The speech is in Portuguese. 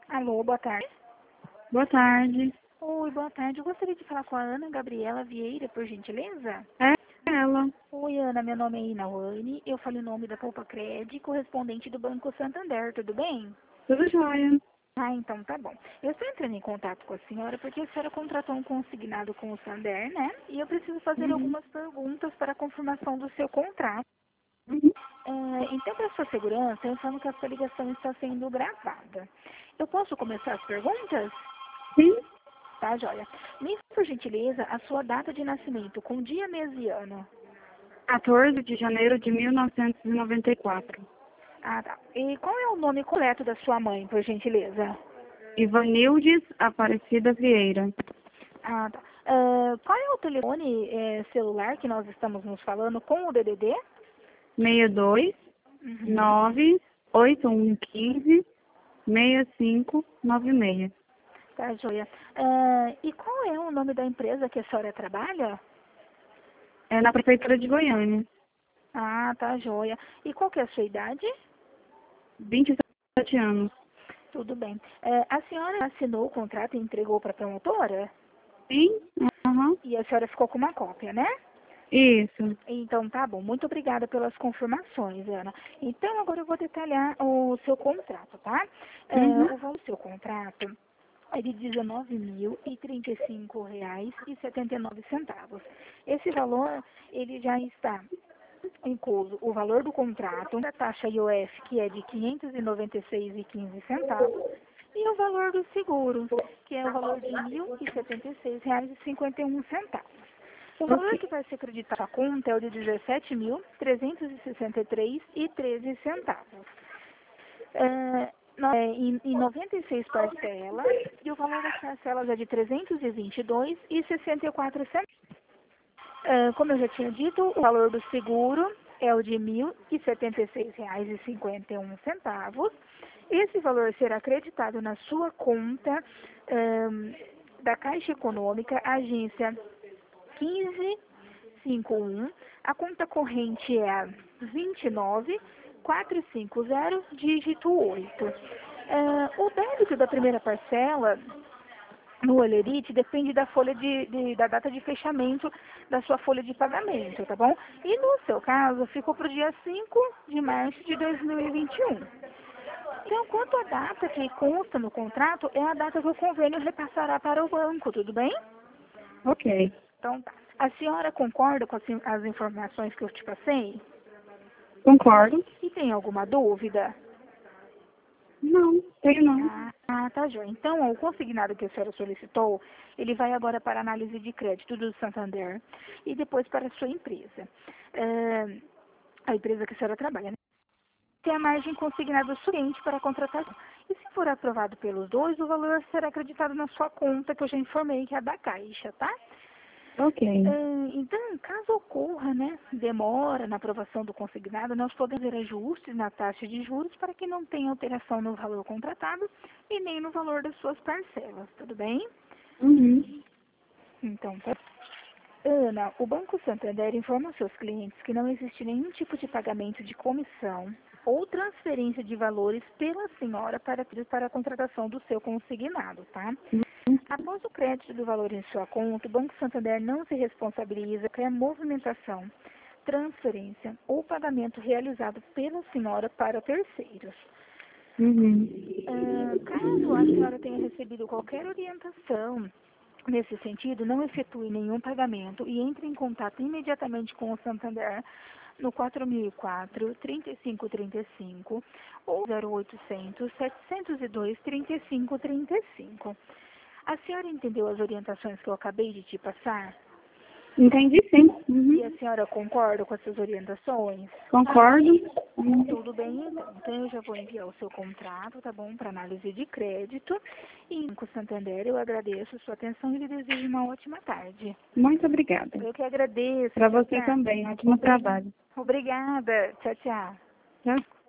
Alô, boa tarde. Boa tarde. Oi, boa tarde. Eu gostaria de falar com a Ana Gabriela Vieira, por gentileza. É ela. Oi, Ana, meu nome é Inawane. Eu falo em nome da Poupa Cred, correspondente do Banco Santander, tudo bem? Tudo jóia. Ah, então tá bom. Eu estou entrando em contato com a senhora porque a senhora contratou um consignado com o Santander, né? E eu preciso fazer Uhum. algumas perguntas para a confirmação do seu contrato. Uhum. Então, para sua segurança, eu informo que a sua ligação está sendo gravada. Eu posso começar as perguntas? Sim. Tá, joia. Me diga, por gentileza, a sua data de nascimento, com dia, mês e ano. 14 de janeiro de 1994. Ah, tá. E qual é o nome correto da sua mãe, por gentileza? Ivanildes Aparecida Vieira. Ah, tá. Qual é o telefone celular que nós estamos nos falando com o DDD? 62 Uhum. 98115 6596. Tá, joia. E qual é o nome da empresa que a senhora trabalha? É na prefeitura de Goiânia. Ah, tá, joia. E qual que é a sua idade? 27 anos. Tudo bem. A senhora assinou o contrato e entregou para a promotora? Sim? Uhum. E a senhora ficou com uma cópia, né? Isso. Então, tá bom. Muito obrigada pelas confirmações, Ana. Então, agora eu vou detalhar o seu contrato, tá? Uhum. O valor do seu contrato é de R$19.035,79. Esse valor, ele já está incluso o valor do contrato, a taxa IOF, que é de R$596,15, e o valor do seguro, que é o valor de R$1.076,51. O valor Ok. que vai ser acreditado à conta é o de R$17.363,13. Em 96 parcelas, e o valor das parcelas é de R$322,64. Como eu já tinha dito, o valor do seguro é o de R$1.076,51. Esse valor será acreditado na sua conta da Caixa Econômica, agência 1551. A conta corrente é a 29450, dígito 8. O débito da primeira parcela no Olerite depende da folha da data de fechamento da sua folha de pagamento, tá bom? E no seu caso, ficou para o dia 5 de março de 2021. Então, quanto à data que consta no contrato, é a data que o convênio repassará para o banco, tudo bem? Ok. Então, tá. A senhora concorda com as informações que eu te passei? Concordo. E tem alguma dúvida? Não, tenho não. Tá, joia. Então, o consignado que a senhora solicitou, ele vai agora para a análise de crédito do Santander e depois para a sua empresa. A empresa que a senhora trabalha, né? Tem a margem consignada suficiente para a contratação. E se for aprovado pelos dois, o valor será acreditado na sua conta, que eu já informei, que é a da Caixa, tá? Ok. Então, caso ocorra, né, demora na aprovação do consignado, nós podemos fazer ajustes na taxa de juros para que não tenha alteração no valor contratado e nem no valor das suas parcelas, tudo bem? Uhum. Então, tá. Ana, o Banco Santander informa aos seus clientes que não existe nenhum tipo de pagamento de comissão ou transferência de valores pela senhora para a contratação do seu consignado, tá? Após o crédito do valor em sua conta, o Banco Santander não se responsabiliza pela movimentação, transferência ou pagamento realizado pela senhora para terceiros. Uhum. Caso a senhora tenha recebido qualquer orientação nesse sentido, não efetue nenhum pagamento e entre em contato imediatamente com o Santander no 4004 3535 ou 0800 702 3535. A senhora entendeu as orientações que eu acabei de te passar? Entendi, sim. E a Uhum. senhora concorda com essas orientações? Concordo. Uhum. Tudo bem, então. Então, eu já vou enviar o seu contrato, tá bom, para análise de crédito. E, com o Santander, eu agradeço a sua atenção e lhe desejo uma ótima tarde. Muito obrigada. Eu que agradeço. Para Tchau, você tchau. também. Ótimo trabalho. Obrigada. Tchau, tchau. Tchau.